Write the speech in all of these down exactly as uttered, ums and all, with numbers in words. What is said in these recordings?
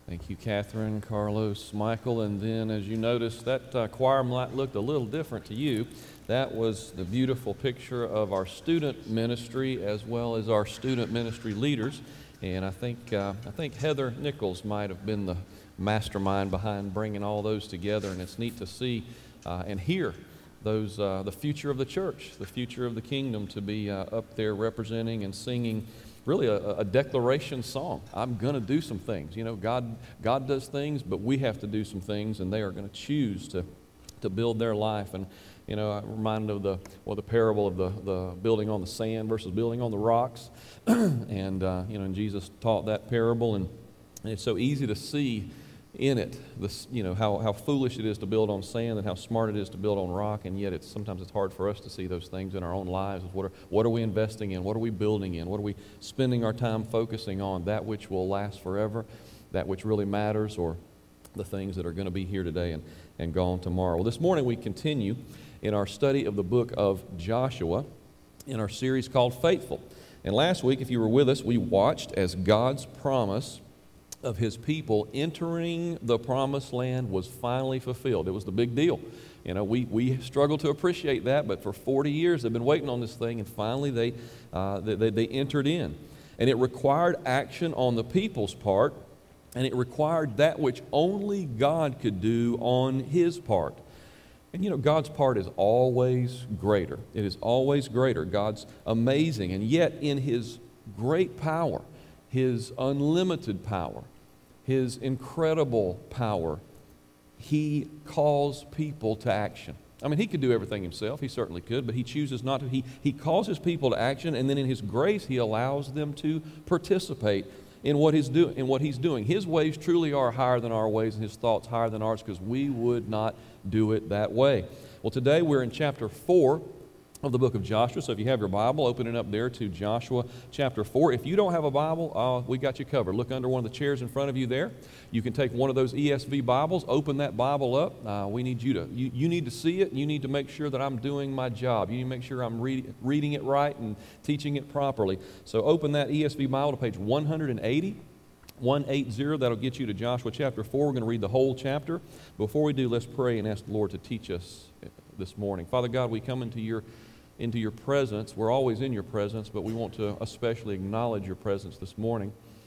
Thank you, Catherine, Carlos, Michael, and then as you notice, that uh, choir might looked a little different to you. That was the beautiful picture of our student ministry as well as our student ministry leaders, and I think uh, I think Heather Nichols might have been the mastermind behind bringing all those together, and it's neat to see uh, and hear those uh, the future of the church, the future of the kingdom, to be uh, up there representing and singing. Really a, a declaration song. I'm going to do some things. You know, God God does things, but we have to do some things, and they are going to choose to to build their life. And, you know, I'm reminded of the, well, the parable of the, the building on the sand versus building on the rocks. and, uh, you know, and Jesus taught that parable, and, and it's so easy to see in it, this, you know, how, how foolish it is to build on sand and how smart it is to build on rock, and yet it's sometimes it's hard for us to see those things in our own lives. What are, what are we investing in? What are we building in? What are we spending our time focusing on? That which will last forever, that which really matters, or the things that are going to be here today and, and gone tomorrow. Well, this morning we continue in our study of the book of Joshua in our series called Faithful. And last week, if you were with us, we watched as God's promise of his people entering the promised land was finally fulfilled. It was the big deal. You know, we, we struggle to appreciate that, but for forty years they've been waiting on this thing, and finally they, uh, they, they entered in. And it required action on the people's part, and it required that which only God could do on his part. And you know, God's part is always greater. It is always greater. God's amazing, and yet in his great power, his unlimited power, his incredible power, he calls people to action. I mean, he could do everything himself. He certainly could, but he chooses not to. He, he calls his people to action, and then in his grace, he allows them to participate in what he's, do, in what he's doing. His ways truly are higher than our ways, and his thoughts higher than ours, because we would not do it that way. Well, today we're in chapter four of the book of Joshua. So if you have your Bible, open it up there to Joshua chapter four. If you don't have a Bible, uh, we got you covered. Look under one of the chairs in front of you there. You can take one of those E S V Bibles, open that Bible up. Uh, we need you to, you, you need to see it, and you need to make sure that I'm doing my job. You need to make sure I'm read, reading it right and teaching it properly. So open that E S V Bible to page one eighty. one eighty, that'll get you to Joshua chapter four. We're going to read the whole chapter. Before we do, let's pray and ask the Lord to teach us this morning. Father God, we come into your into your presence. We're always in your presence, but we want to especially acknowledge your presence this morning.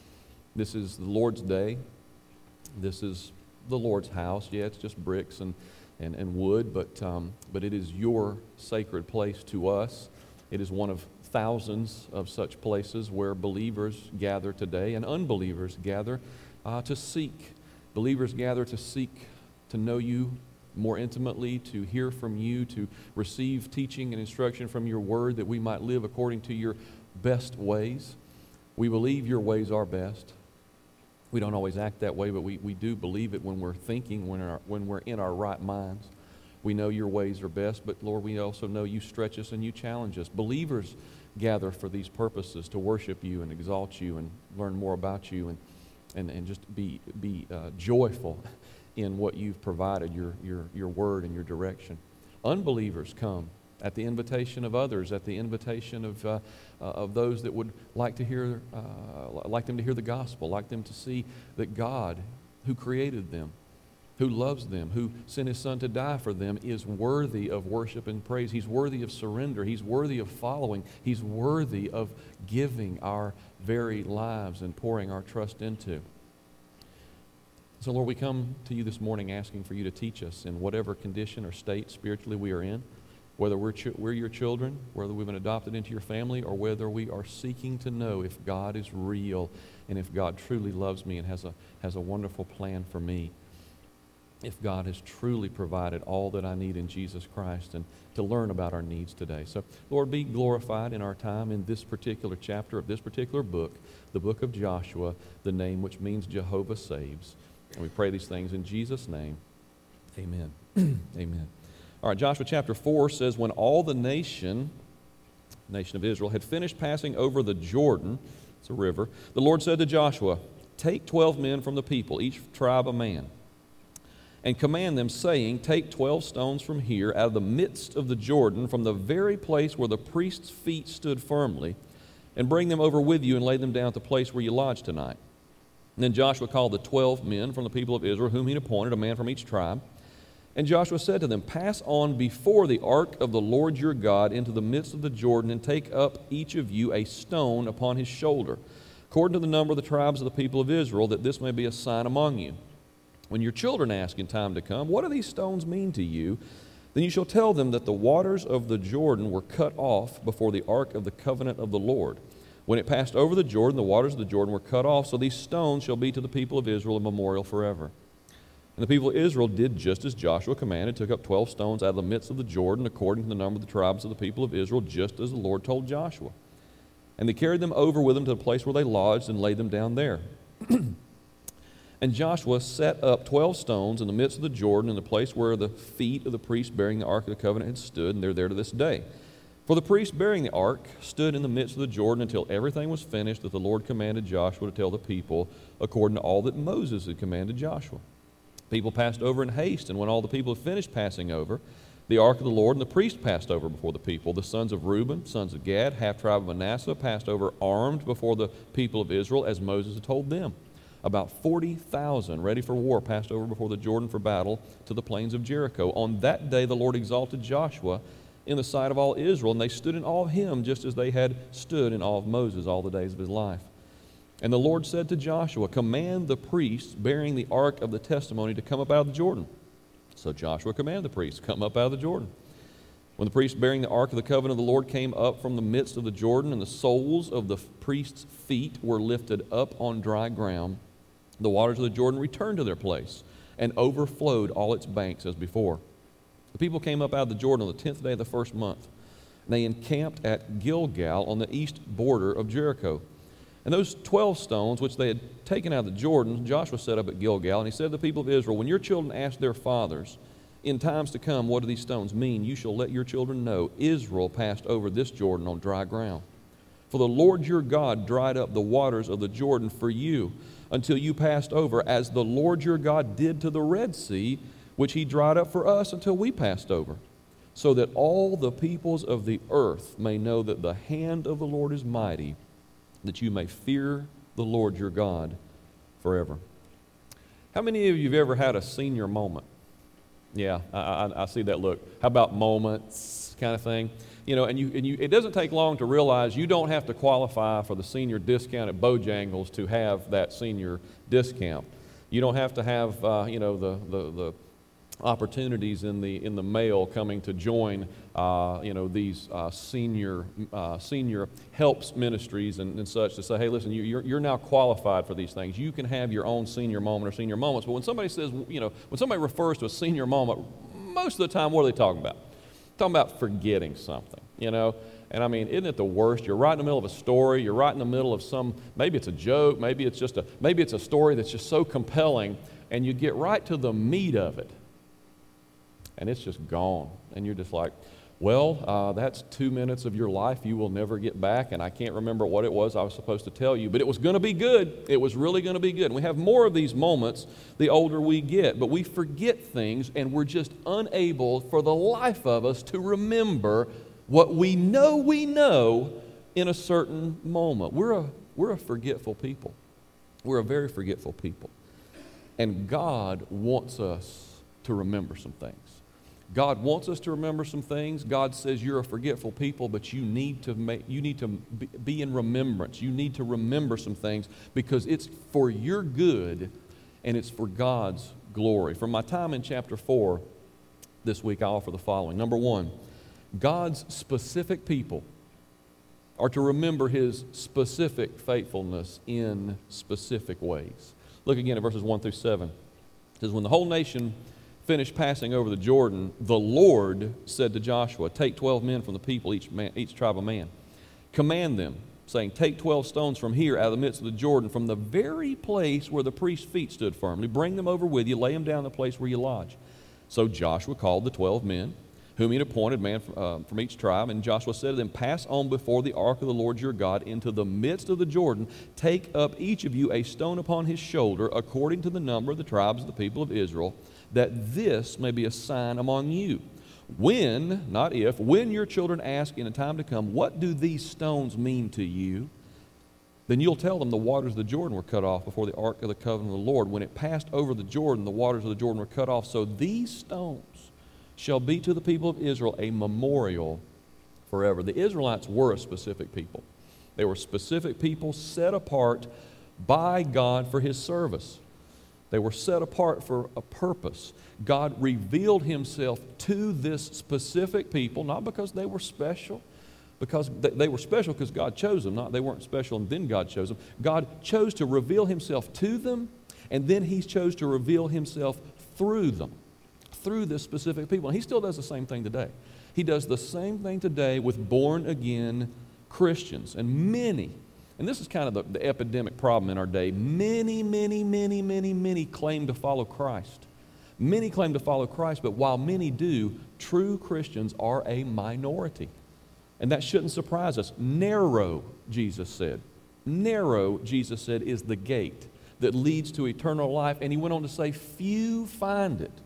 This is the Lord's day. This is the Lord's house. Yeah, it's just bricks and, and, and wood, but, um, but it is your sacred place to us. It is one of thousands of such places where believers gather today and unbelievers gather uh, to seek. Believers gather to seek to know you more intimately, to hear from you, to receive teaching and instruction from your word, that we might live according to your best ways. We believe your ways are best. We don't always act that way, but we, we do believe it when we're thinking, when, our, when we're in our right minds. We know your ways are best, but Lord, we also know you stretch us and you challenge us. Believers gather for these purposes, to worship you and exalt you and learn more about you, and, and, and just be, be uh, joyful in what you've provided, your, your, your word and your direction. Unbelievers come at the invitation of others, at the invitation of, uh, uh, of those that would like to hear, uh, like them to hear the gospel, like them to see that God, who created them, who loves them, who sent his son to die for them, is worthy of worship and praise. He's worthy of surrender. He's worthy of following. He's worthy of giving our very lives and pouring our trust into. So, Lord, we come to you this morning asking for you to teach us in whatever condition or state spiritually we are in, whether we're, ch- we're your children, whether we've been adopted into your family, or whether we are seeking to know if God is real and if God truly loves me and has a, has a wonderful plan for me. If God has truly provided all that I need in Jesus Christ, and to learn about our needs today. So, Lord, be glorified in our time in this particular chapter of this particular book, the book of Joshua, the name which means Jehovah saves. And we pray these things in Jesus' name. Amen. Amen. All right, Joshua chapter four says, when all the nation, nation of Israel, had finished passing over the Jordan, it's a river, the Lord said to Joshua, take twelve men from the people, each tribe a man, and command them, saying, take twelve stones from here, out of the midst of the Jordan, from the very place where the priest's feet stood firmly, and bring them over with you and lay them down at the place where you lodge tonight. And then Joshua called the twelve men from the people of Israel, whom he appointed, a man from each tribe. And Joshua said to them, pass on before the ark of the Lord your God into the midst of the Jordan, and take up each of you a stone upon his shoulder, according to the number of the tribes of the people of Israel, that this may be a sign among you. When your children ask in time to come, what do these stones mean to you? Then you shall tell them that the waters of the Jordan were cut off before the ark of the covenant of the Lord. When it passed over the Jordan, the waters of the Jordan were cut off, so these stones shall be to the people of Israel a memorial forever. And the people of Israel did just as Joshua commanded, took up twelve stones out of the midst of the Jordan, according to the number of the tribes of the people of Israel, just as the Lord told Joshua. And they carried them over with them to the place where they lodged and laid them down there. And Joshua set up twelve stones in the midst of the Jordan, in the place where the feet of the priests bearing the ark of the covenant had stood, and they're there to this day. For the priests bearing the ark stood in the midst of the Jordan until everything was finished that the Lord commanded Joshua to tell the people, according to all that Moses had commanded Joshua. People passed over in haste, and when all the people had finished passing over, the ark of the Lord and the priest passed over before the people. The sons of Reuben, sons of Gad, half-tribe of Manasseh, passed over armed before the people of Israel, as Moses had told them. About forty thousand, ready for war, passed over before the Jordan for battle to the plains of Jericho. On that day the Lord exalted Joshua in the sight of all Israel, and they stood in awe of him, just as they had stood in awe of Moses all the days of his life. And the Lord said to Joshua, command the priests bearing the ark of the testimony to come up out of the Jordan. So Joshua commanded the priests, come up out of the Jordan. When the priests bearing the ark of the covenant of the Lord came up from the midst of the Jordan, and the soles of the priests' feet were lifted up on dry ground, the waters of the Jordan returned to their place and overflowed all its banks as before. The people came up out of the Jordan on the tenth day of the first month, and they encamped at Gilgal on the east border of Jericho. And those twelve stones which they had taken out of the Jordan, Joshua set up at Gilgal, and he said to the people of Israel, when your children ask their fathers, in times to come, what do these stones mean? You shall let your children know, Israel passed over this Jordan on dry ground. For the Lord your God dried up the waters of the Jordan for you until you passed over, as the Lord your God did to the Red Sea, which he dried up for us until we passed over, so that all the peoples of the earth may know that the hand of the Lord is mighty, that you may fear the Lord your God forever. How many of you have ever had a senior moment? Yeah, I, I, I see that look. How about moments kind of thing? You know, and you and you. It doesn't take long to realize you don't have to qualify for the senior discount at Bojangles to have that senior discount. You don't have to have, uh, you know, the the the opportunities in the in the mail coming to join, uh, you know, these uh, senior uh, senior helps ministries and, and such to say, hey, listen, you, you're you're now qualified for these things. You can have your own senior moment or senior moments. But when somebody says, you know, when somebody refers to a senior moment, most of the time, what are they talking about? Talking about forgetting something, you know. And I mean, isn't it the worst? You're right in the middle of a story. You're right in the middle of some, maybe it's a joke, maybe it's just a, maybe it's a story that's just so compelling, and you get right to the meat of it, and it's just gone. And you're just like, well, uh, that's two minutes of your life you will never get back, and I can't remember what it was I was supposed to tell you, but it was going to be good. It was really going to be good. And we have more of these moments the older we get, but we forget things, and we're just unable for the life of us to remember what we know we know in a certain moment. We're a, we're a forgetful people. We're a very forgetful people. And God wants us to remember some things. God wants us to remember some things. God says you're a forgetful people, but you need to make, you need to be in remembrance. You need to remember some things because it's for your good and it's for God's glory. From my time in chapter four this week, I offer the following. Number one, God's specific people are to remember His specific faithfulness in specific ways. Look again at verses one through seven. It says, when the whole nation finished passing over the Jordan, the Lord said to Joshua, take twelve men from the people, each man, each tribe of man. Command them, saying, take twelve stones from here out of the midst of the Jordan, from the very place where the priest's feet stood firmly. Bring them over with you, lay them down in the place where you lodge. So Joshua called the twelve men, whom he had appointed, man from, uh, from each tribe. And Joshua said to them, pass on before the ark of the Lord your God into the midst of the Jordan. Take up each of you a stone upon his shoulder, according to the number of the tribes of the people of Israel, that this may be a sign among you. When, not if, when your children ask in a time to come, what do these stones mean to you? Then you'll tell them the waters of the Jordan were cut off before the ark of the covenant of the Lord. When it passed over the Jordan, the waters of the Jordan were cut off. So these stones shall be to the people of Israel a memorial forever. The Israelites were a specific people. They were specific people set apart by God for His service. They were set apart for a purpose. God revealed Himself to this specific people, not because they were special, because they were special because God chose them, not they weren't special and then God chose them. God chose to reveal Himself to them, and then He chose to reveal Himself through them, through this specific people. And He still does the same thing today. He does the same thing today with born-again Christians. And many, and this is kind of the, the epidemic problem in our day, many, many, many, many, many claim to follow Christ. Many claim to follow Christ, but while many do, true Christians are a minority. And that shouldn't surprise us. Narrow, Jesus said. Narrow, Jesus said, is the gate that leads to eternal life. And He went on to say, few find it.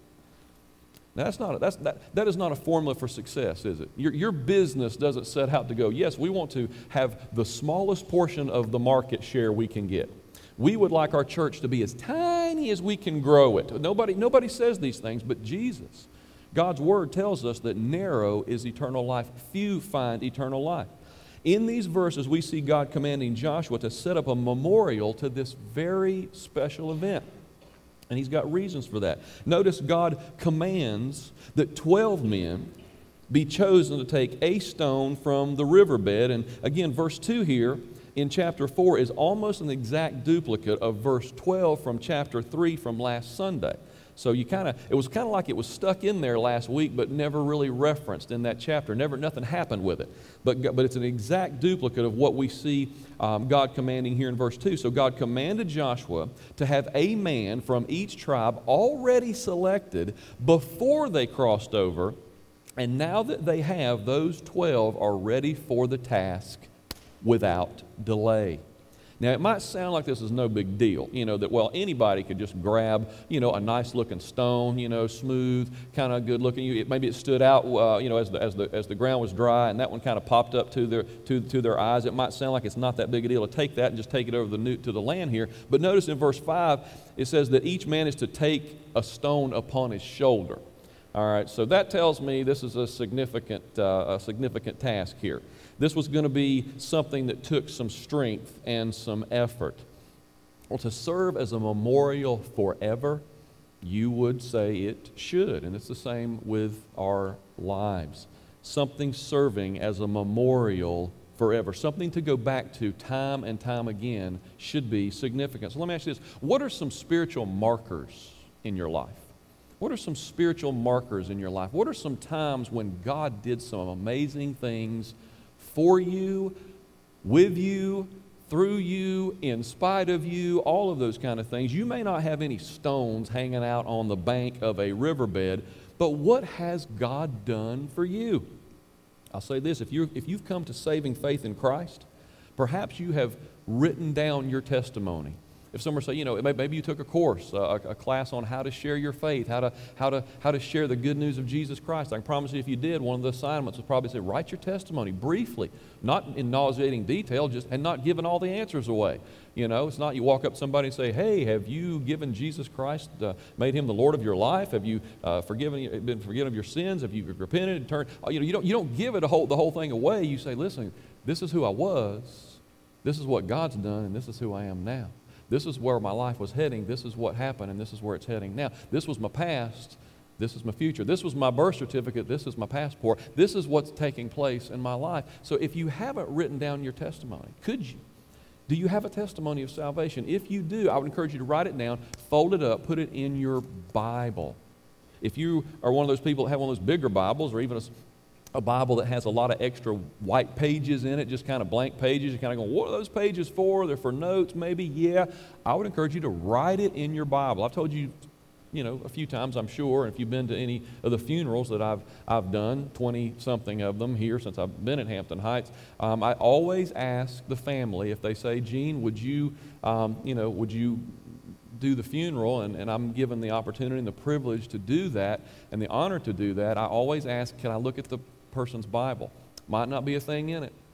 Now, that's not a, that's, that, that is not a formula for success, is it? Your, your business doesn't set out to go, yes, we want to have the smallest portion of the market share we can get. We would like our church to be as tiny as we can grow it. Nobody, nobody says these things, but Jesus. God's Word tells us that narrow is eternal life. Few find eternal life. In these verses, we see God commanding Joshua to set up a memorial to this very special event. And He's got reasons for that. Notice God commands that twelve men be chosen to take a stone from the riverbed. And again, verse two here in chapter four is almost an exact duplicate of verse twelve from chapter three from last Sunday. So you kind of, it was kind of like it was stuck in there last week, but never really referenced in that chapter. Never, nothing happened with it. But, but it's an exact duplicate of what we see um, God commanding here in verse two. So God commanded Joshua to have a man from each tribe already selected before they crossed over. And now that they have, those twelve are ready for the task without delay. Now, it might sound like this is no big deal, you know, that, well, anybody could just grab, you know, a nice-looking stone, you know, smooth, kind of good-looking. It, maybe it stood out, uh, you know, as the, as, the, as the ground was dry, and that one kind of popped up to their, to, to their eyes. It might sound like it's not that big a deal to take that and just take it over the new, to the land here. But notice in verse five, it says that each man is to take a stone upon his shoulder. All right, so that tells me this is a significant, uh, a significant task here. This was going to be something that took some strength and some effort. Well, to serve as a memorial forever, you would say it should. And it's the same with our lives. Something serving as a memorial forever. Something to go back to time and time again should be significant. So let me ask you this. What are some spiritual markers in your life? What are some spiritual markers in your life? What are some times when God did some amazing things for you, with you, through you, in spite of you, all of those kind of things? You may not have any stones hanging out on the bank of a riverbed, but what has God done for you? I'll say this, if, you're, if you've come to saving faith in Christ, perhaps you have written down your testimony. If someone say, you know, maybe you took a course, a, a class on how to share your faith, how to, how, to, how to share the good news of Jesus Christ. I can promise you if you did, one of the assignments was probably say, write your testimony briefly, not in nauseating detail, just and not giving all the answers away. You know, it's not you walk up to somebody and say, hey, have you given Jesus Christ, uh, made Him the Lord of your life? Have you uh, forgiven, been forgiven of your sins? Have you repented and turned? You know, you don't, you don't give it a whole, the whole thing away. You say, listen, this is who I was, this is what God's done, and this is who I am now. This is where my life was heading. This is what happened, and this is where it's heading now. This was my past. This is my future. This was my birth certificate. This is my passport. This is what's taking place in my life. So if you haven't written down your testimony, could you? Do you have a testimony of salvation? If you do, I would encourage you to write it down, fold it up, put it in your Bible. If you are one of those people that have one of those bigger Bibles, or even a a Bible that has a lot of extra white pages in it, just kind of blank pages. You're kind of going, what are those pages for? They're for notes, maybe. Yeah, I would encourage you to write it in your Bible. I've told you, you know, a few times, I'm sure, and if you've been to any of the funerals that I've I've done, twenty-something of them here since I've been at Hampton Heights, um, I always ask the family if they say, Gene, would you, um, you know, would you do the funeral, and, and I'm given the opportunity and the privilege to do that and the honor to do that, I always ask, can I look at the person's Bible? Might not be a thing in it.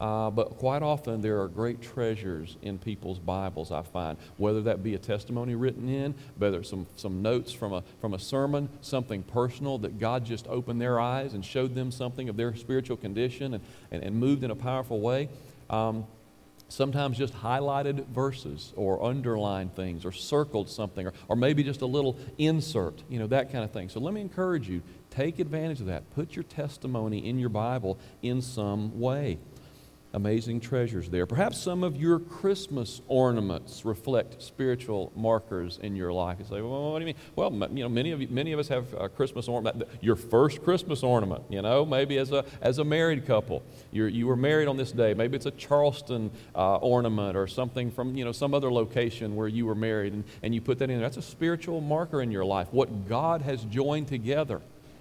Uh, but quite often there are great treasures in people's Bibles, I find, whether that be a testimony written in, whether it's some, some notes from a, from a sermon, something personal that God just opened their eyes and showed them something of their spiritual condition and, and, and moved in a powerful way. Um, sometimes just highlighted verses or underlined things or circled something or, or maybe just a little insert, you know, that kind of thing. So let me encourage you, take advantage of that. Put your testimony in your Bible in some way. Amazing treasures there. Perhaps some of your Christmas ornaments reflect spiritual markers in your life. You say, well, what do you mean? Well, you know, many of you, many of us have a Christmas ornament. Your first Christmas ornament, you know, maybe as a as a married couple, you you were married on this day. Maybe it's a Charleston uh, ornament or something from you know some other location where you were married, and, and you put that in there. That's a spiritual marker in your life. What God has joined together.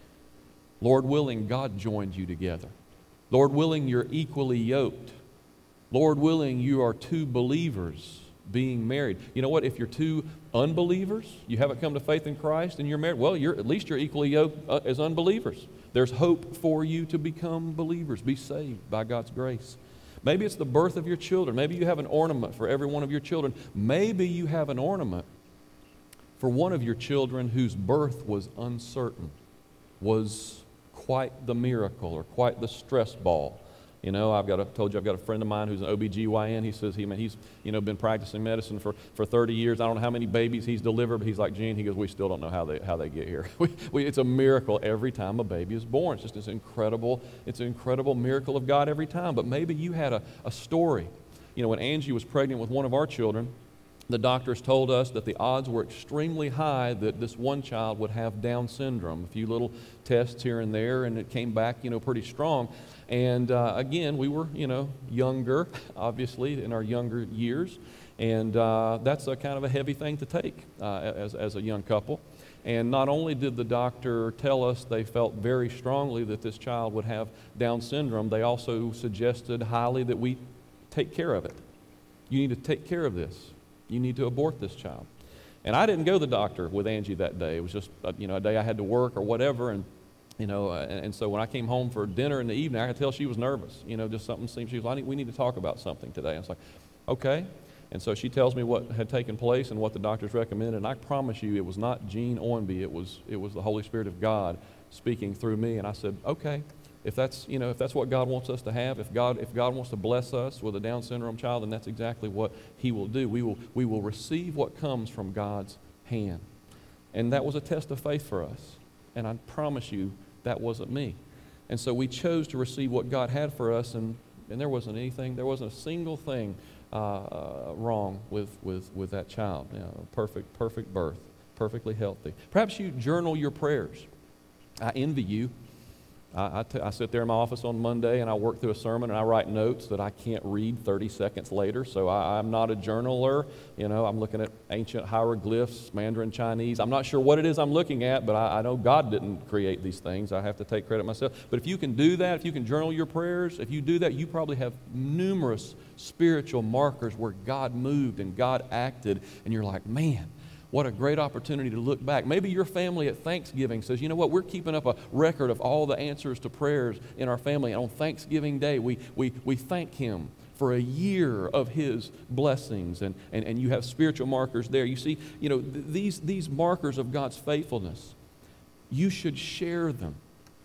Lord willing, God joined you together. Lord willing, you're equally yoked. Lord willing, you are two believers being married. You know what? If you're two unbelievers, you haven't come to faith in Christ and you're married, well, you're at least you're equally yoked uh, as unbelievers. There's hope for you to become believers, be saved by God's grace. Maybe it's the birth of your children. Maybe you have an ornament for every one of your children. Maybe you have an ornament for one of your children whose birth was uncertain, was quite the miracle or quite the stress ball. You know, I've got a, told you I've got a friend of mine who's an O B G Y N. He says he, man, he's you know been practicing medicine for, for thirty years. I don't know how many babies he's delivered, but he's like, Gene, he goes, we still don't know how they how they get here. we, we, it's a miracle every time a baby is born. It's just this incredible, it's an incredible miracle of God every time. But maybe you had a, a story. You know, when Angie was pregnant with one of our children, the doctors told us that the odds were extremely high that this one child would have Down syndrome. A few little tests here and there, and it came back, you know, pretty strong. And uh, again, we were, you know, younger, obviously, in our younger years. And uh, that's a kind of a heavy thing to take uh, as, as a young couple. And not only did the doctor tell us they felt very strongly that this child would have Down syndrome, they also suggested highly that we take care of it. You need to take care of this. You need to abort this child. And I didn't go to the doctor with Angie that day. It was just, uh, you know, a day I had to work or whatever. And, you know, uh, and, and so when I came home for dinner in the evening, I could tell she was nervous. You know, just something seemed, she was like, we need to talk about something today. I was like, okay. And so she tells me what had taken place and what the doctors recommended. And I promise you, it was not Gene Ownby. It was, it was the Holy Spirit of God speaking through me. And I said, okay. If that's, you know, if that's what God wants us to have, if God, if God wants to bless us with a Down syndrome child, then that's exactly what He will do. We will, we will receive what comes from God's hand. And that was a test of faith for us. And I promise you, that wasn't me. And so we chose to receive what God had for us, and, and there wasn't anything, there wasn't a single thing uh, uh, wrong with, with, with that child. You know, perfect, perfect birth, perfectly healthy. Perhaps you journal your prayers. I envy you. I, I, t- I sit there in my office on Monday and I work through a sermon and I write notes that I can't read thirty seconds later. So I, I'm not a journaler. You know, I'm looking at ancient hieroglyphs, Mandarin Chinese. I'm not sure what it is I'm looking at, but I, I know God didn't create these things. I have to take credit myself. But if you can do that, if you can journal your prayers, if you do that, you probably have numerous spiritual markers where God moved and God acted. And you're like, man, what a great opportunity to look back. Maybe your family at Thanksgiving says, you know what, we're keeping up a record of all the answers to prayers in our family. And on Thanksgiving Day, we, we, we thank Him for a year of His blessings. And, and, and you have spiritual markers there. You see, you know, th- these, these markers of God's faithfulness, you should share them.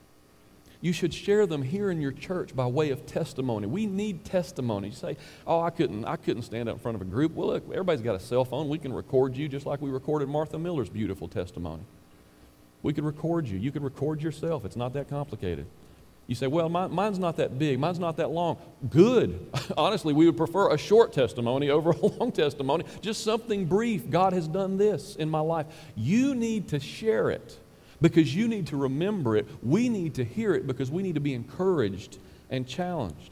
You should share them here in your church by way of testimony. We need testimony. You say, oh, I couldn't, I couldn't stand up in front of a group. Well, look, everybody's got a cell phone. We can record you just like we recorded Martha Miller's beautiful testimony. We can record you. You can record yourself. It's not that complicated. You say, well, mine, mine's not that big. Mine's not that long. Good. Honestly, we would prefer a short testimony over a long testimony. Just something brief. God has done this in my life. You need to share it. Because you need to remember it. We need to hear it because we need to be encouraged and challenged.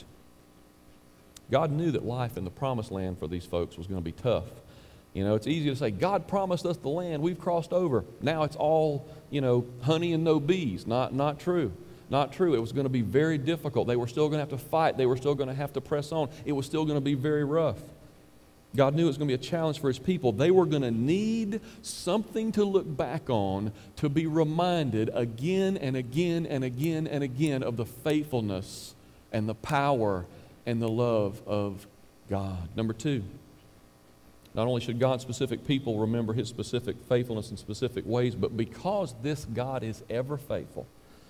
God knew that life in the promised land for these folks was going to be tough. You know, it's easy to say, God promised us the land, we've crossed over. Now it's all, you know, honey and no bees. Not, not true. Not true. It was going to be very difficult. They were still going to have to fight. They were still going to have to press on. It was still going to be very rough. God knew it was going to be a challenge for His people. They were going to need something to look back on to be reminded again and again and again and again of the faithfulness and the power and the love of God. Number two, not only should God's specific people remember His specific faithfulness in specific ways, but because this God is ever faithful,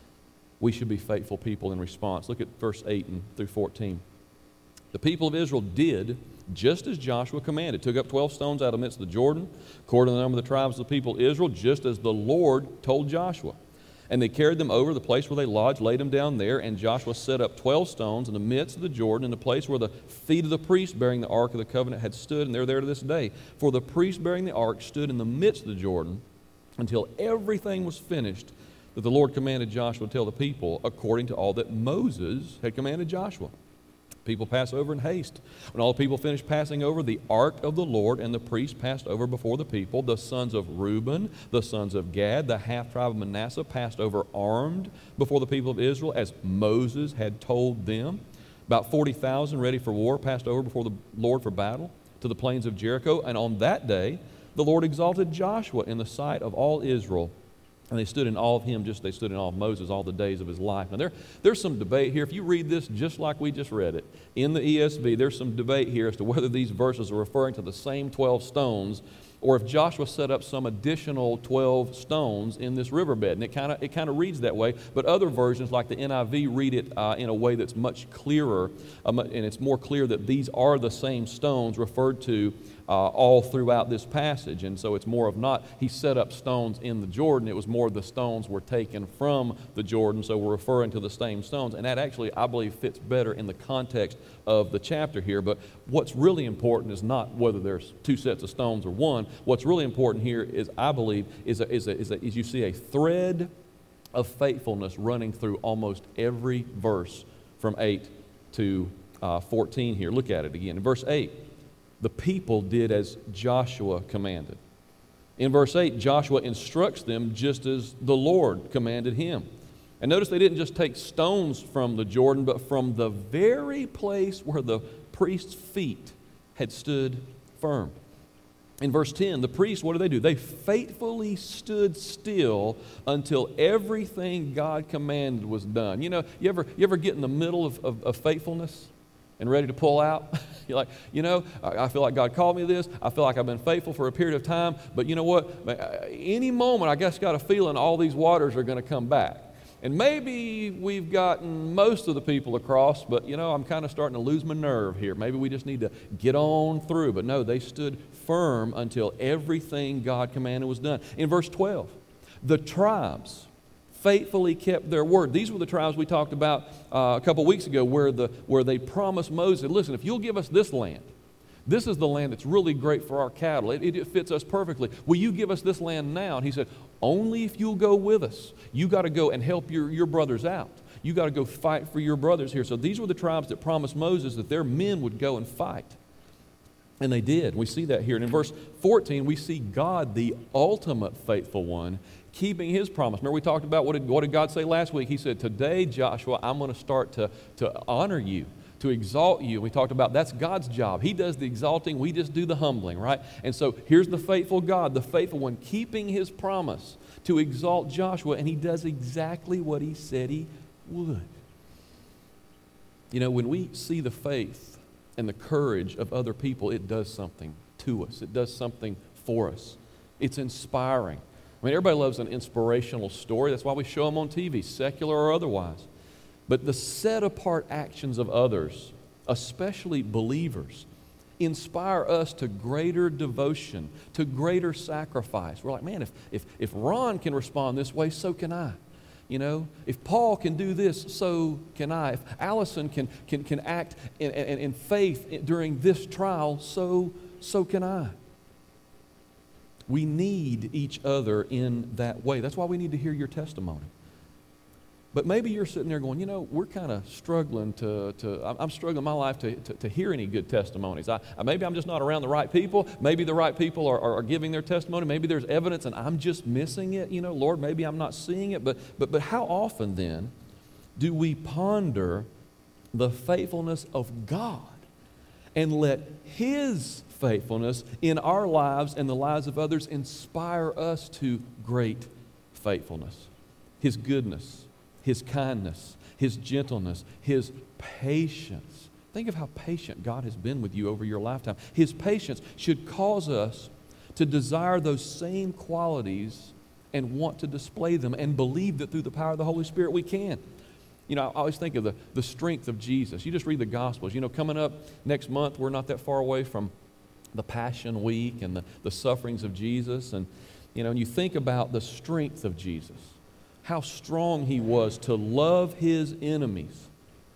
we should be faithful people in response. Look at verse eight and through fourteen. The people of Israel did just as Joshua commanded, took up twelve stones out of the midst of the Jordan, according to the number of the tribes of the people of Israel, just as the Lord told Joshua. And they carried them over the place where they lodged, laid them down there, and Joshua set up twelve stones in the midst of the Jordan, in the place where the feet of the priest bearing the ark of the covenant had stood, and they're there to this day. For the priest bearing the ark stood in the midst of the Jordan until everything was finished that the Lord commanded Joshua to tell the people, according to all that Moses had commanded Joshua. People pass over in haste. When all the people finished passing over, the ark of the Lord and the priest passed over before the people. The sons of Reuben, the sons of Gad, the half-tribe of Manasseh passed over armed before the people of Israel, as Moses had told them. About forty thousand ready for war passed over before the Lord for battle to the plains of Jericho. And on that day, the Lord exalted Joshua in the sight of all Israel. And they stood in awe of him, just as they stood in awe of Moses all the days of his life. Now, there, there's some debate here. If you read this just like we just read it, in the E S V, there's some debate here as to whether these verses are referring to the same twelve stones or if Joshua set up some additional twelve stones in this riverbed. And it kind of it kind of reads that way. But other versions, like the N I V, read it uh, in a way that's much clearer, um, and it's more clear that these are the same stones referred to Uh, all throughout this passage. And so it's more of not, he set up stones in the Jordan, it was more the stones were taken from the Jordan, so we're referring to the same stones. And that actually, I believe, fits better in the context of the chapter here. But what's really important is not whether there's two sets of stones or one. What's really important here is, I believe, is, a, is, a, is, a, is you see a thread of faithfulness running through almost every verse from eight to uh, fourteen here. Look at it again. In verse eight, the people did as Joshua commanded. In verse eight, Joshua instructs them just as the Lord commanded him. And notice they didn't just take stones from the Jordan, but from the very place where the priest's feet had stood firm. In verse ten, the priests, what do they do? They faithfully stood still until everything God commanded was done. You know, you ever, you ever get in the middle of, of, of faithfulness and ready to pull out? You're like, you know, I feel like God called me this. I feel like I've been faithful for a period of time. But you know what? Any moment, I guess, got a feeling all these waters are going to come back. And maybe we've gotten most of the people across, but, you know, I'm kind of starting to lose my nerve here. Maybe we just need to get on through. But no, they stood firm until everything God commanded was done. In verse twelve, the tribes faithfully kept their word. These were the tribes we talked about uh, a couple weeks ago where, the, where they promised Moses, listen, if you'll give us this land, this is the land that's really great for our cattle. It, it fits us perfectly. Will you give us this land now? And he said, only if you'll go with us. You got to go and help your, your brothers out. You got to go fight for your brothers here. So these were the tribes that promised Moses that their men would go and fight. And they did. We see that here. And in verse fourteen, we see God, the ultimate faithful one, keeping his promise. Remember we talked about, what did, what did God say last week? He said, today, Joshua, I'm going to start to, to honor you, to exalt you. We talked about that's God's job. He does the exalting, we just do the humbling, right? And so here's the faithful God, the faithful one, keeping his promise to exalt Joshua, and he does exactly what he said he would. You know, when we see the faith and the courage of other people, it does something to us. It does something for us. It's inspiring. I mean, everybody loves an inspirational story. That's why we show them on T V, secular or otherwise. But the set-apart actions of others, especially believers, inspire us to greater devotion, to greater sacrifice. We're like, man, if, if, if Ron can respond this way, so can I. You know, if Paul can do this, so can I. If Allison can, can, can act in, in, in faith during this trial, so, so can I. We need each other in that way. That's why we need to hear your testimony. But maybe you're sitting there going, you know, we're kind of struggling to, to I'm struggling in my life to, to, to hear any good testimonies. I, I, maybe I'm just not around the right people. Maybe the right people are, are, are giving their testimony. Maybe there's evidence and I'm just missing it. You know, Lord, maybe I'm not seeing it. But, but, but how often then do we ponder the faithfulness of God and let His faithfulness in our lives and the lives of others inspire us to great faithfulness? His goodness, His kindness, His gentleness, His patience Think of how patient God has been with you over your lifetime. His patience should cause us to desire those same qualities and want to display them and believe that through the power of the Holy Spirit we can. You know, I always think of the, the strength of Jesus. You just read the Gospels. You know, coming up next month, we're not that far away from the Passion Week and the, the sufferings of Jesus. And, you know, and you think about the strength of Jesus, how strong he was to love his enemies.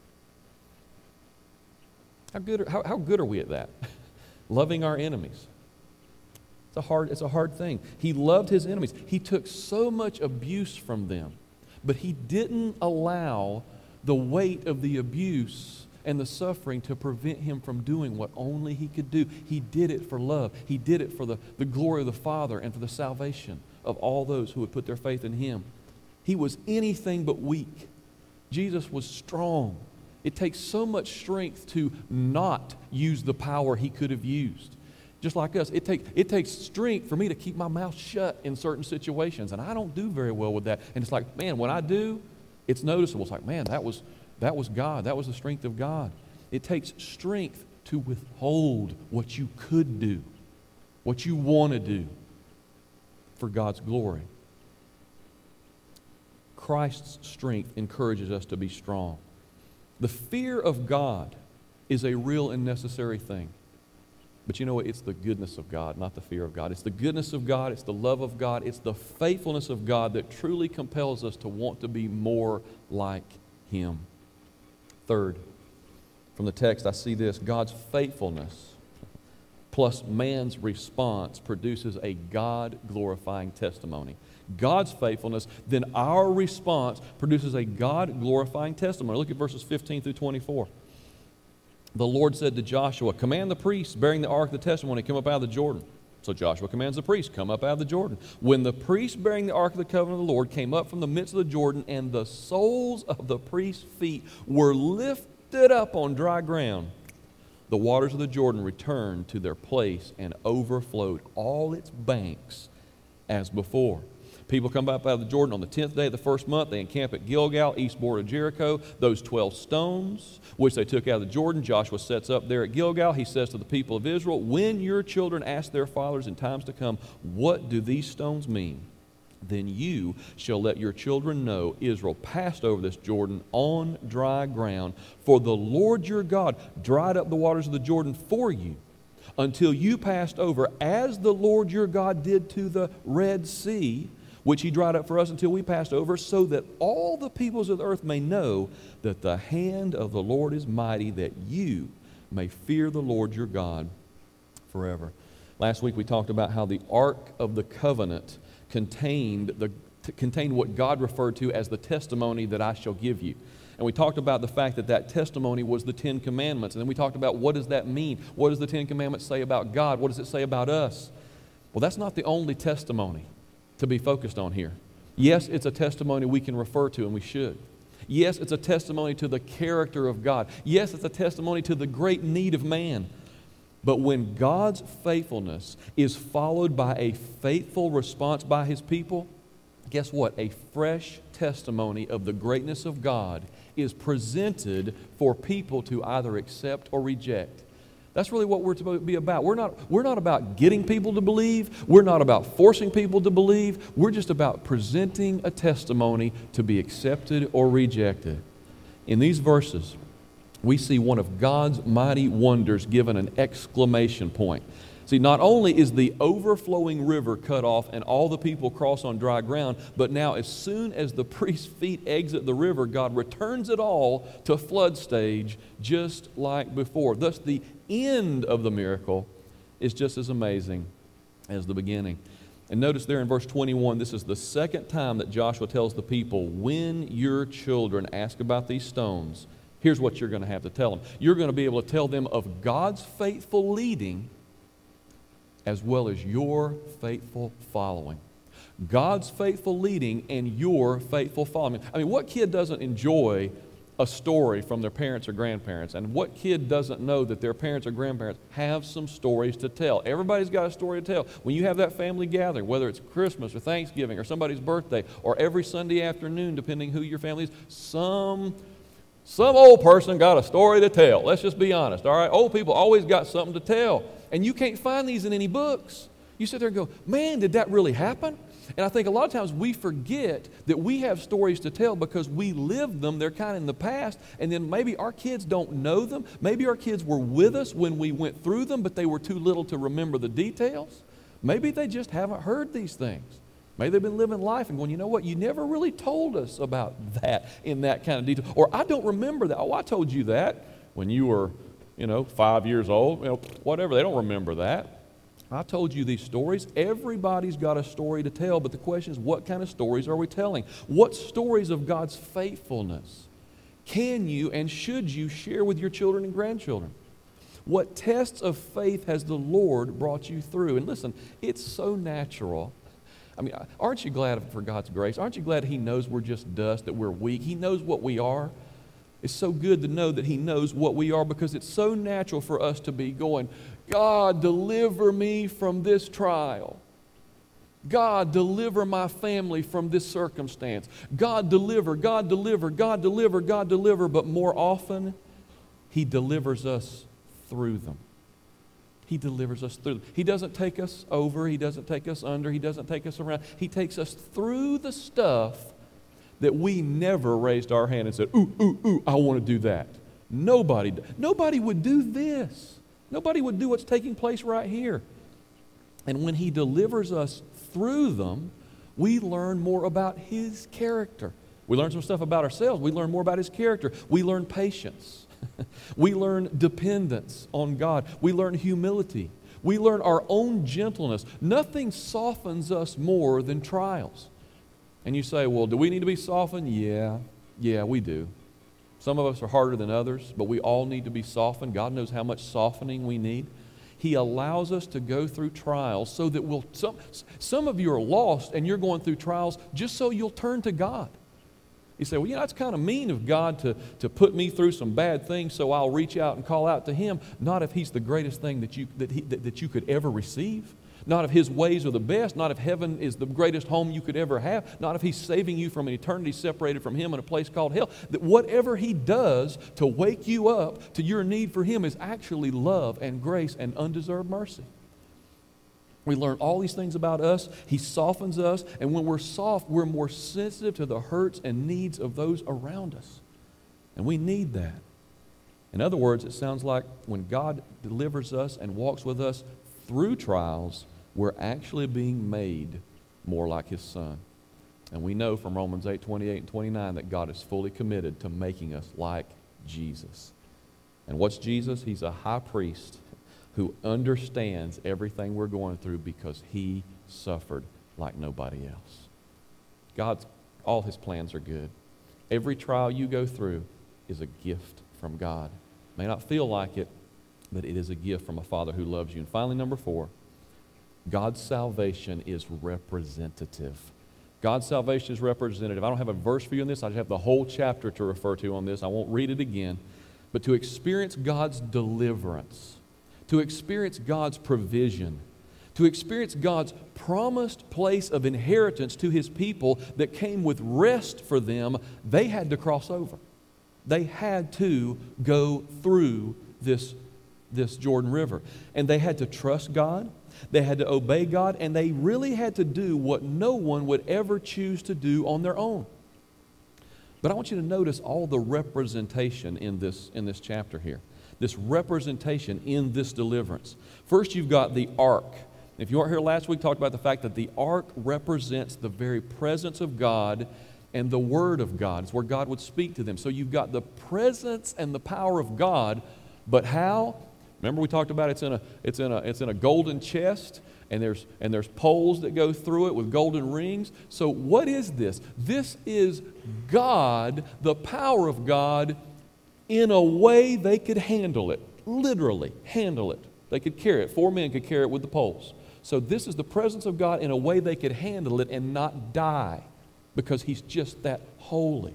How good are, how, how good are we at that? Loving our enemies. It's a hard, it's a hard thing. He loved his enemies. He took so much abuse from them, but he didn't allow the weight of the abuse and the suffering to prevent him from doing what only he could do. He did it for love. He did it for the, the glory of the Father and for the salvation of all those who would put their faith in him. He was anything but weak. Jesus was strong. It takes so much strength to not use the power he could have used. Just like us, it, take, it takes strength for me to keep my mouth shut in certain situations, and I don't do very well with that. And it's like, man, when I do, it's noticeable. It's like, man, that was, that was God. That was the strength of God. It takes strength to withhold what you could do, what you want to do for God's glory. Christ's strength encourages us to be strong. The fear of God is a real and necessary thing. But you know what? It's the goodness of God, not the fear of God. It's the goodness of God. It's the love of God. It's the faithfulness of God that truly compels us to want to be more like him. Third, from the text, I see this. God's faithfulness plus man's response produces a God-glorifying testimony. God's faithfulness, then our response produces a God-glorifying testimony. Look at verses fifteen through twenty-four. The Lord said to Joshua, command the priests bearing the ark of the testimony come up out of the Jordan. So Joshua commands the priests, come up out of the Jordan. When the priests bearing the ark of the covenant of the Lord came up from the midst of the Jordan, and the soles of the priests' feet were lifted up on dry ground, the waters of the Jordan returned to their place and overflowed all its banks as before. People come up out of the Jordan on the tenth day of the first month. They encamp at Gilgal, east border of Jericho. Those twelve stones, which they took out of the Jordan, Joshua sets up there at Gilgal. He says to the people of Israel, when your children ask their fathers in times to come, what do these stones mean? Then you shall let your children know Israel passed over this Jordan on dry ground. For the Lord your God dried up the waters of the Jordan for you, until you passed over, as the Lord your God did to the Red Sea, which he dried up for us until we passed over, so that all the peoples of the earth may know that the hand of the Lord is mighty, that you may fear the Lord your God forever. Last week we talked about how the Ark of the Covenant contained, the, t- contained what God referred to as the testimony that I shall give you. And we talked about the fact that that testimony was the Ten Commandments. And then we talked about what does that mean? What does the Ten Commandments say about God? What does it say about us? Well, that's not the only testimony to be focused on here. Yes, it's a testimony we can refer to, and we should. Yes, it's a testimony to the character of God. Yes, it's a testimony to the great need of man. But when God's faithfulness is followed by a faithful response by his people, guess what? A fresh testimony of the greatness of God is presented for people to either accept or reject. That's really what we're to be about. We're not, we're not about getting people to believe. We're not about forcing people to believe. We're just about presenting a testimony to be accepted or rejected. In these verses, we see one of God's mighty wonders given an exclamation point. See, not only is the overflowing river cut off and all the people cross on dry ground, but now as soon as the priest's feet exit the river, God returns it all to flood stage just like before. Thus, the end of the miracle is just as amazing as the beginning. And notice there in verse twenty-one, this is the second time that Joshua tells the people, when your children ask about these stones, here's what you're going to have to tell them. You're going to be able to tell them of God's faithful leading as well as your faithful following. God's faithful leading and your faithful following. I mean, what kid doesn't enjoy a story from their parents or grandparents? And what kid doesn't know that their parents or grandparents have some stories to tell? Everybody's got a story to tell. When you have that family gathering, whether it's Christmas or Thanksgiving or somebody's birthday or every Sunday afternoon, depending who your family is, some Some old person got a story to tell. Let's just be honest, all right? Old people always got something to tell. And you can't find these in any books. You sit there and go, man, did that really happen? And I think a lot of times we forget that we have stories to tell because we lived them. They're kind of in the past. And then maybe our kids don't know them. Maybe our kids were with us when we went through them, but they were too little to remember the details. Maybe they just haven't heard these things. Maybe they've been living life and going, you know what, you never really told us about that in that kind of detail. Or I don't remember that. Oh, I told you that when you were, you know, five years old. You know, whatever, they don't remember that. I told you these stories. Everybody's got a story to tell, but the question is, what kind of stories are we telling? What stories of God's faithfulness can you and should you share with your children and grandchildren? What tests of faith has the Lord brought you through? And listen, it's so natural. I mean, aren't you glad for God's grace? Aren't you glad He knows we're just dust, that we're weak? He knows what we are. It's so good to know that He knows what we are because it's so natural for us to be going, God, deliver me from this trial. God, deliver my family from this circumstance. God, deliver, God, deliver, God, deliver, God, deliver. But more often, He delivers us through them. He delivers us through them. He doesn't take us over. He doesn't take us under. He doesn't take us around. He takes us through the stuff that we never raised our hand and said, ooh, ooh, ooh, I want to do that. Nobody, nobody would do this. Nobody would do what's taking place right here. And when He delivers us through them, we learn more about His character. We learn some stuff about ourselves. We learn more about His character. We learn patience. We learn dependence on God. We learn humility. We learn our own gentleness. Nothing softens us more than trials. And you say, well, do we need to be softened? Yeah, yeah, we do. Some of us are harder than others, but we all need to be softened. God knows how much softening we need. He allows us to go through trials so that we'll, some, some of you are lost and you're going through trials just so you'll turn to God. You say, well, you know, that's kind of mean of God to, to put me through some bad things so I'll reach out and call out to Him. Not if He's the greatest thing that you, that, he, that, that you could ever receive. Not if His ways are the best. Not if heaven is the greatest home you could ever have. Not if He's saving you from an eternity separated from Him in a place called hell. That whatever He does to wake you up to your need for Him is actually love and grace and undeserved mercy. We learn all these things about us. He softens us. And when we're soft, we're more sensitive to the hurts and needs of those around us. And we need that. In other words, it sounds like when God delivers us and walks with us through trials, we're actually being made more like His Son. And we know from Romans eight, twenty-eight and twenty-nine that God is fully committed to making us like Jesus. And what's Jesus? He's a high priest who understands everything we're going through because He suffered like nobody else. God's, all His plans are good. Every trial you go through is a gift from God. May not feel like it, but it is a gift from a Father who loves you. And finally, number four, God's salvation is representative. God's salvation is representative. I don't have a verse for you on this. I just have the whole chapter to refer to on this. I won't read it again. But to experience God's deliverance, to experience God's provision, to experience God's promised place of inheritance to His people that came with rest for them, they had to cross over. They had to go through this, this Jordan River. And they had to trust God, they had to obey God, and they really had to do what no one would ever choose to do on their own. But I want you to notice all the representation in this, in this chapter here. This representation in this deliverance. First, you've got the ark. If you weren't here last week, talked about the fact that the ark represents the very presence of God and the Word of God. It's where God would speak to them. So you've got the presence and the power of God, but how? Remember we talked about it's in a it's in a it's in a golden chest, and there's and there's poles that go through it with golden rings. So what is this? This is God, the power of God, in a way they could handle it. Literally handle it. They could carry it. Four men could carry it with the poles. So this is the presence of God in a way they could handle it and not die, because He's just that holy.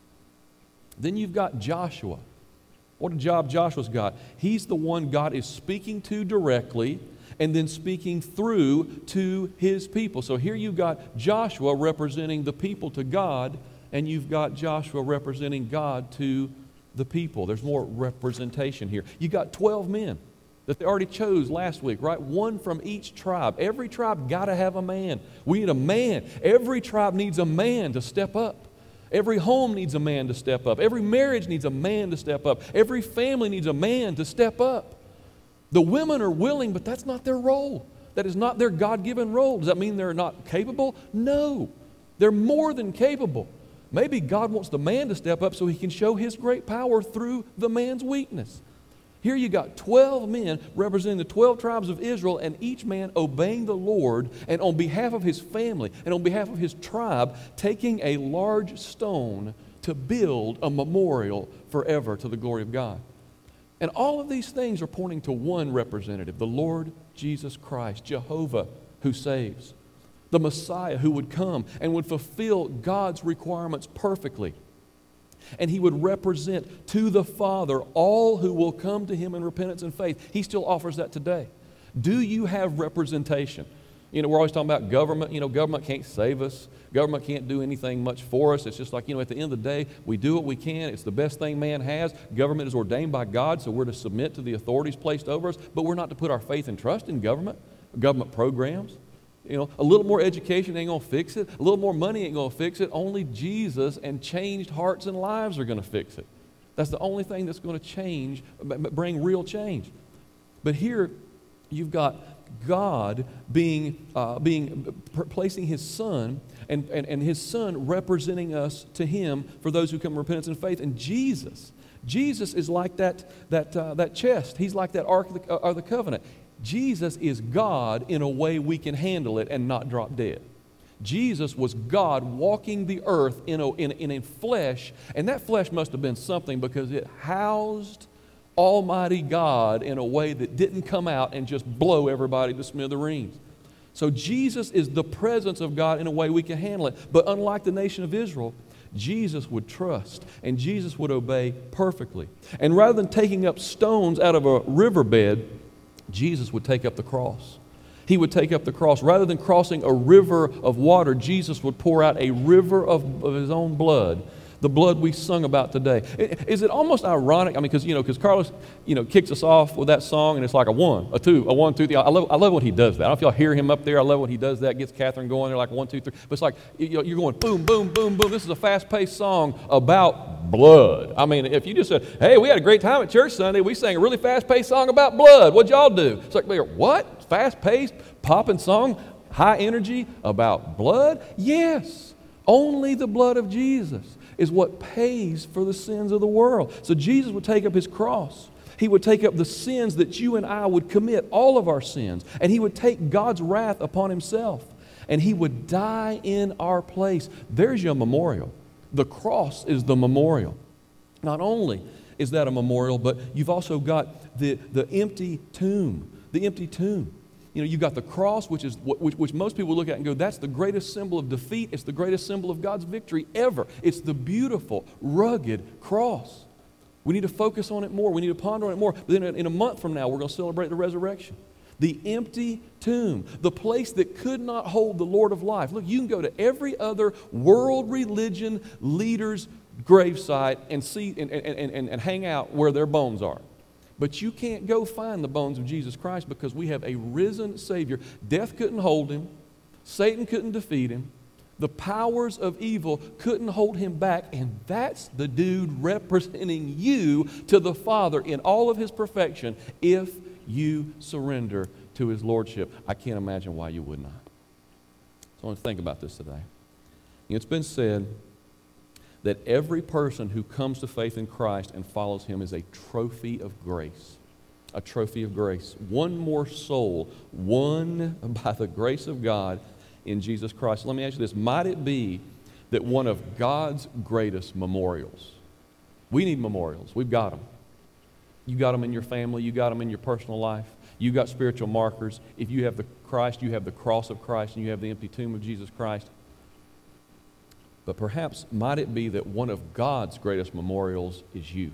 Then you've got Joshua. What a job Joshua's got. He's the one God is speaking to directly and then speaking through to His people. So here you've got Joshua representing the people to God, and you've got Joshua representing God to the people. There's more representation here. You got twelve men that they already chose last week, right? One from each tribe. Every tribe got to have a man. We need a man. Every tribe needs a man to step up. Every home needs a man to step up. Every marriage needs a man to step up. Every family needs a man to step up. The women are willing, but that's not their role. That is not their God-given role. Does that mean they're not capable? No. They're more than capable. Maybe God wants the man to step up so he can show his great power through the man's weakness. Here you got twelve men representing the twelve tribes of Israel, and each man obeying the Lord, and on behalf of his family and on behalf of his tribe, taking a large stone to build a memorial forever to the glory of God. And all of these things are pointing to one representative, the Lord Jesus Christ, Jehovah who saves, the Messiah who would come and would fulfill God's requirements perfectly. And he would represent to the Father all who will come to him in repentance and faith. He still offers that today. Do you have representation? You know, we're always talking about government. You know, government can't save us. Government can't do anything much for us. It's just like, you know, at the end of the day, we do what we can. It's the best thing man has. Government is ordained by God, so we're to submit to the authorities placed over us, but we're not to put our faith and trust in government, government programs. You know, a little more education ain't going to fix it. A little more money ain't going to fix it. Only Jesus and changed hearts and lives are going to fix it. That's the only thing that's going to change, bring real change. But here, you've got God being, uh, being placing his Son, and, and, and his Son representing us to him for those who come in repentance and faith. And Jesus, Jesus is like that, that, uh, that chest. He's like that Ark of the, uh, of the Covenant. Jesus is God in a way we can handle it and not drop dead. Jesus was God walking the earth in a, in, in a flesh, and that flesh must have been something because it housed Almighty God in a way that didn't come out and just blow everybody to smithereens. So Jesus is the presence of God in a way we can handle it. But unlike the nation of Israel, Jesus would trust and Jesus would obey perfectly. And rather than taking up stones out of a riverbed, Jesus would take up the cross. He would take up the cross. Rather than crossing a river of water, Jesus would pour out a river of, of his own blood, the blood we sung about today. Is it almost ironic? I mean, because, you know, because Carlos, you know, kicks us off with that song, and it's like a one, a two, a one, two, three. I love, I love when he does that. I don't know if y'all hear him up there. I love when he does that, gets Catherine going. They're like one, two, three. But it's like, you know, you're going boom, boom, boom, boom. This is a fast-paced song about blood. I mean, if you just said, hey, we had a great time at church Sunday. We sang a really fast-paced song about blood. What'd y'all do? It's like, what? Fast-paced, popping song, high energy about blood? Yes. Only the blood of Jesus is what pays for the sins of the world. So Jesus would take up his cross. He would take up the sins that you and I would commit, all of our sins, and he would take God's wrath upon himself, and he would die in our place. There's your memorial. The cross is the memorial. Not only is that a memorial, but you've also got the, the empty tomb, the empty tomb. You know, you've got the cross, which is which, which most people look at and go, that's the greatest symbol of defeat. It's the greatest symbol of God's victory ever. It's the beautiful, rugged cross. We need to focus on it more. We need to ponder on it more. But then in a month from now, we're going to celebrate the resurrection. The empty tomb, the place that could not hold the Lord of life. Look, you can go to every other world religion leader's gravesite and see and, and, and, and hang out where their bones are. But you can't go find the bones of Jesus Christ because we have a risen Savior. Death couldn't hold him. Satan couldn't defeat him. The powers of evil couldn't hold him back. And that's the dude representing you to the Father in all of his perfection if you surrender to his lordship. I can't imagine why you would not. So I want to think about this today. It's been said that every person who comes to faith in Christ and follows him is a trophy of grace. A trophy of grace. One more soul won by the grace of God in Jesus Christ. Let me ask you this. Might it be that one of God's greatest memorials, we need memorials. We've got them. You got them in your family. You got them in your personal life. You got spiritual markers. If you have the Christ, you have the cross of Christ, and you have the empty tomb of Jesus Christ. But perhaps might it be that one of God's greatest memorials is you.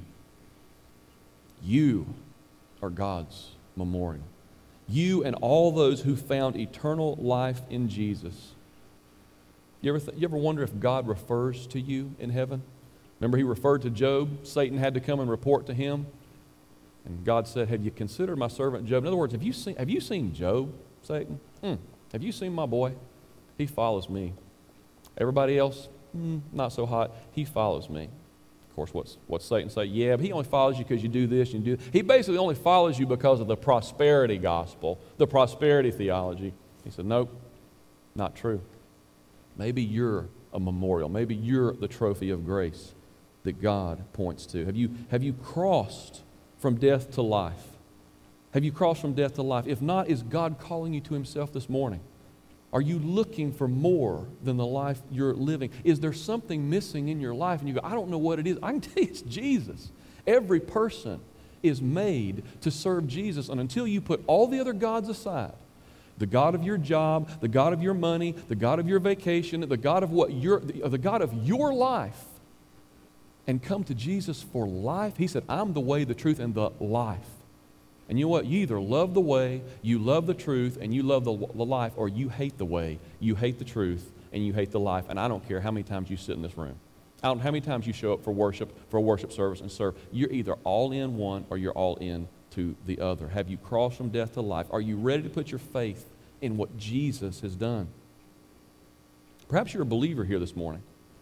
You are God's memorial. You and all those who found eternal life in Jesus. You ever, th- you ever wonder if God refers to you in heaven? Remember, he referred to Job. Satan had to come and report to him. And God said, have you considered my servant Job? In other words, have you seen, have you seen Job, Satan? Hmm. Have you seen my boy? He follows me. Everybody else, hmm, not so hot. He follows me. Of course, what's, what's Satan say? Yeah, but he only follows you because you do this and you do that. He basically only follows you because of the prosperity gospel, the prosperity theology. He said, nope, not true. Maybe you're a memorial. Maybe you're the trophy of grace that God points to. Have you, have you crossed from death to life? Have you crossed from death to life? If not, is God calling you to himself this morning? Are you looking for more than the life you're living? Is there something missing in your life and you go, I don't know what it is? I can tell you it's Jesus. Every person is made to serve Jesus, and until you put all the other gods aside, the God of your job, the God of your money, the God of your vacation, the God of what your the God of your life, and come to Jesus for life. He said, I'm the way, the truth, and the life. And you know what? You either love the way, you love the truth, and you love the, the life, or you hate the way, you hate the truth, and you hate the life. And I don't care how many times you sit in this room. I don't know how many times you show up for worship, for a worship service and serve. You're either all in one or you're all in to the other. Have you crossed from death to life? Are you ready to put your faith in what Jesus has done? Perhaps you're a believer here this morning.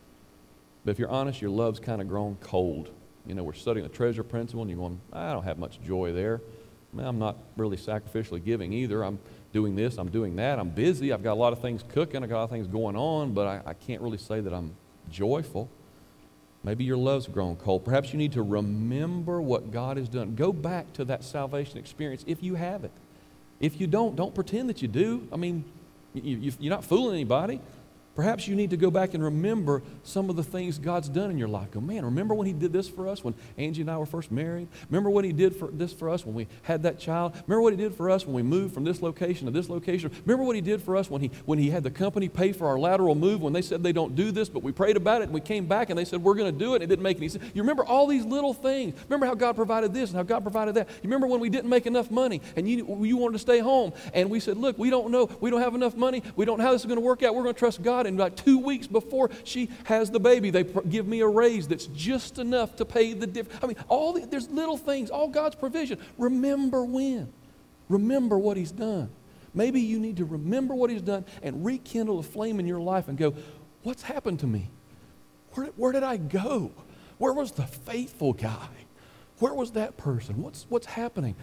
But if you're honest, your love's kind of grown cold. You know, we're studying the treasure principle, and you're going, I don't have much joy there. I'm not really sacrificially giving either. I'm doing this, I'm doing that. I'm busy. I've got a lot of things cooking. I've got a lot of things going on, but I, I can't really say that I'm joyful. Maybe your love's grown cold. Perhaps you need to remember what God has done. Go back to that salvation experience if you have it. If you don't, don't pretend that you do. I mean, you, you, you're not fooling anybody. Perhaps you need to go back and remember some of the things God's done in your life. Go, man, remember when he did this for us when Angie and I were first married? Remember what he did for this for us when we had that child? Remember what he did for us when we moved from this location to this location? Remember what he did for us when he when he had the company pay for our lateral move when they said they don't do this, but we prayed about it and we came back and they said we're going to do it and it didn't make any sense. You remember all these little things. Remember how God provided this and how God provided that. You remember when we didn't make enough money and you, you wanted to stay home and we said, look, we don't know. We don't have enough money. We don't know how this is going to work out. We're going to trust God. And like two weeks before she has the baby, they pr- give me a raise that's just enough to pay the difference. I mean, all the, there's little things, all God's provision. Remember when. Remember what he's done. Maybe you need to remember what he's done and rekindle a flame in your life and go, what's happened to me? Where, where did I go? Where was the faithful guy? Where was that person? What's, what's happening?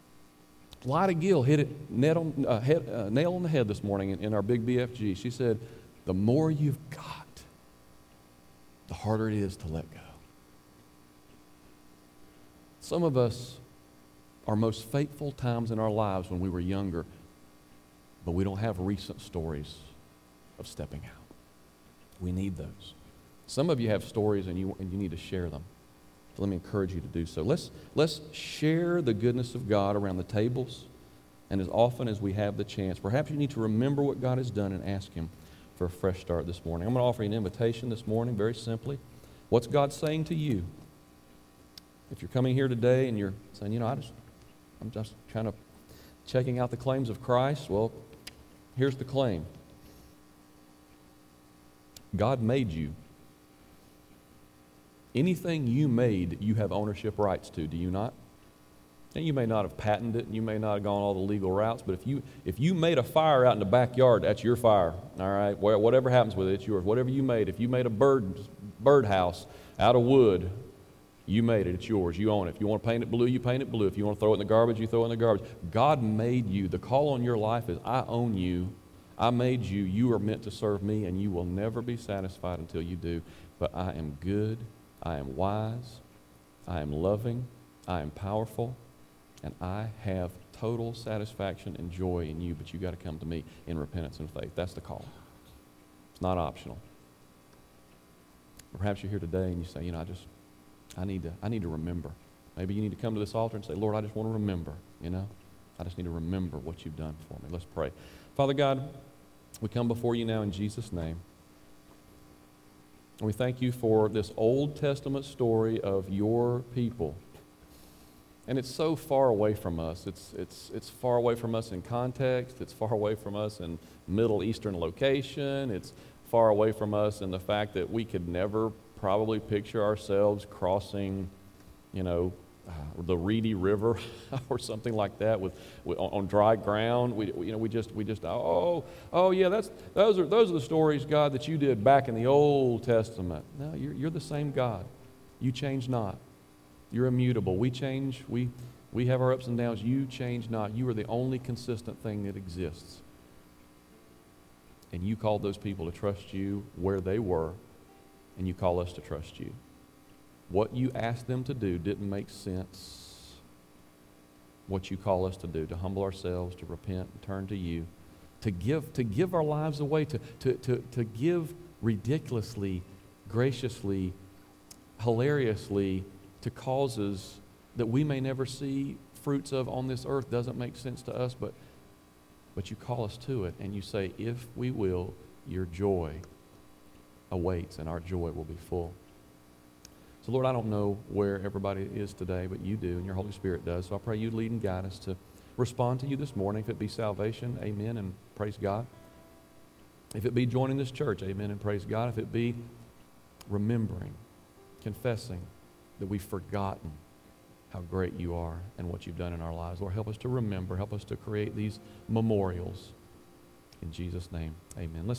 Lyda Gill hit it net on, uh, head, uh, nail on the head this morning in, in our big B F G. She said, the more you've got, the harder it is to let go. Some of us, our most faithful times in our lives when we were younger, but we don't have recent stories of stepping out. We need those. Some of you have stories and you, and you need to share them. So let me encourage you to do so. Let's, let's share the goodness of God around the tables, and as often as we have the chance. Perhaps you need to remember what God has done and ask him for a fresh start this morning. I'm going to offer you an invitation this morning, very simply. What's God saying to you? If you're coming here today and you're saying, you know, I just, I'm just kind of checking out the claims of Christ, well, here's the claim. God made you. Anything you made, you have ownership rights to, do you not? And you may not have patented it, and you may not have gone all the legal routes, but if you if you made a fire out in the backyard, that's your fire, all right? Whatever happens with it, it's yours. Whatever you made, if you made a bird birdhouse out of wood, you made it, it's yours, you own it. If you want to paint it blue, you paint it blue. If you want to throw it in the garbage, you throw it in the garbage. God made you. The call on your life is, I own you. I made you. You are meant to serve me, and you will never be satisfied until you do. But I am good. I am wise. I am loving. I am powerful. And I have total satisfaction and joy in you, but you got to come to me in repentance and faith. That's the call. It's not optional. Perhaps you're here today and you say, you know, I just, I need to, I need to remember. Maybe you need to come to this altar and say, Lord, I just want to remember, you know. I just need to remember what you've done for me. Let's pray. Father God, we come before you now in Jesus' name. And we thank you for this Old Testament story of your people. And it's so far away from us. It's, it's, it's far away from us in context. It's far away from us in Middle Eastern location. It's far away from us in the fact that we could never probably picture ourselves crossing, you know, uh, the Reedy River or something like that with, with on, on dry ground. We, we, you know, we just, we just, oh, oh yeah, that's those are those are the stories, God, that you did back in the Old Testament. No, you're you're the same God. You change not. You're immutable. We change. We we have our ups and downs. You change not. You are the only consistent thing that exists. And you called those people to trust you where they were, and you call us to trust you. What you asked them to do didn't make sense. What you call us to do, to humble ourselves, to repent and turn to you, to give to give our lives away, to, to, to, to give ridiculously, graciously, hilariously to causes that we may never see fruits of on this earth. Doesn't make sense to us, but but you call us to it, and you say, if we will, your joy awaits, and our joy will be full. So, Lord, I don't know where everybody is today, but you do, and your Holy Spirit does. So I pray you lead and guide us to respond to you this morning. If it be salvation, amen, and praise God. If it be joining this church, amen, and praise God. If it be remembering, confessing that we've forgotten how great you are and what you've done in our lives. Lord, help us to remember. Help us to create these memorials. In Jesus' name, amen. Let's